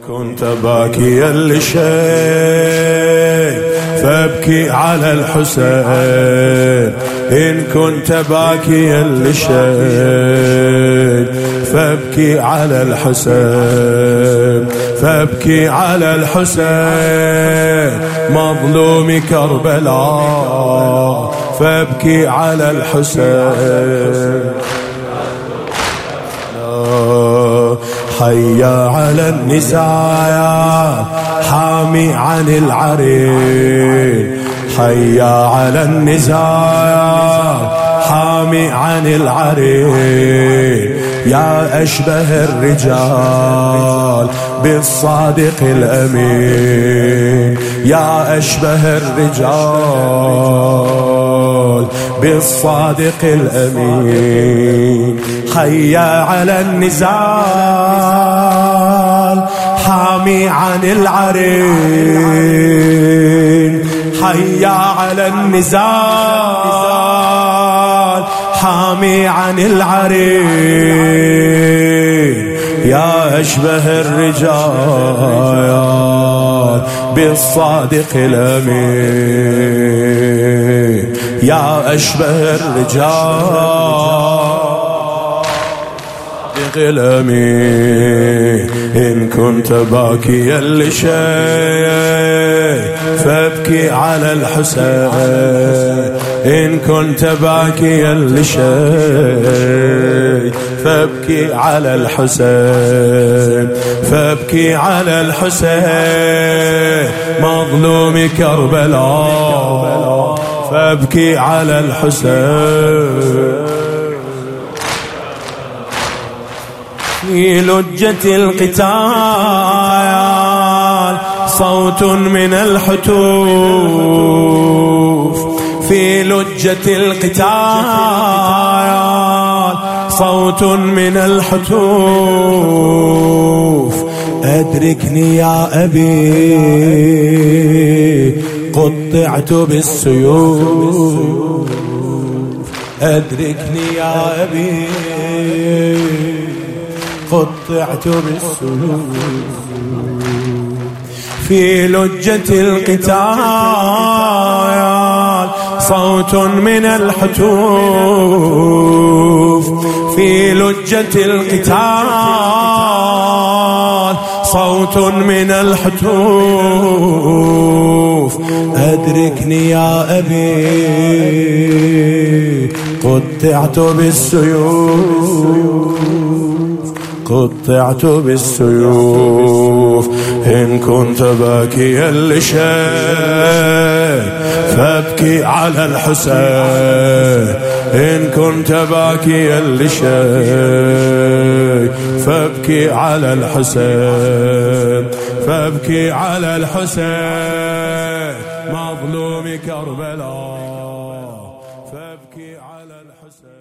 كنت باكيا لشيء فابكي على الحسين. إن كنت باكيا لشيء فابكي على الحسين. فابكي على الحسين مظلوم كربلاء. فابكي على الحسين. حيا على النساء حامي عن العرين. حيا على النساء حامي عن العرين. يا أشبه الرجال بالصادق الأمين. يا أشبه الرجال بالصادق الأمين. حيا على النزال حامي عن العرين. حيا على النزال حامي عن العرين. يا أشبه الرجال بالصادق الأمين. يا أشبه الرجال الأمين. إن كنت باكيا لشيء فابكي على الحسين. إن كنت باكيا لشيء فابكي على الحسين. فابكي على الحسين مظلوم كربلاء. فابكي على الحسين. في لجة القتال صوت من الحتوف. في لجة القتال صوت من الحتوف. أدركني يا أبي قطعت بالسيوف. أدركني يا أبي قطعت بالسيوف. في لجة القتال صوت من الحتوف. في لجة القتال صوت من الحتوف. أدركني يا أبي قطعت بالسيوف. قطعت بالسيوف. إن كنت باكيا لشيء فابكي على الحسين. إن كنت باكيا لشيء فابكي على الحسين. فابكي على الحسين مظلوم كربلاء. فابكي على الحسين.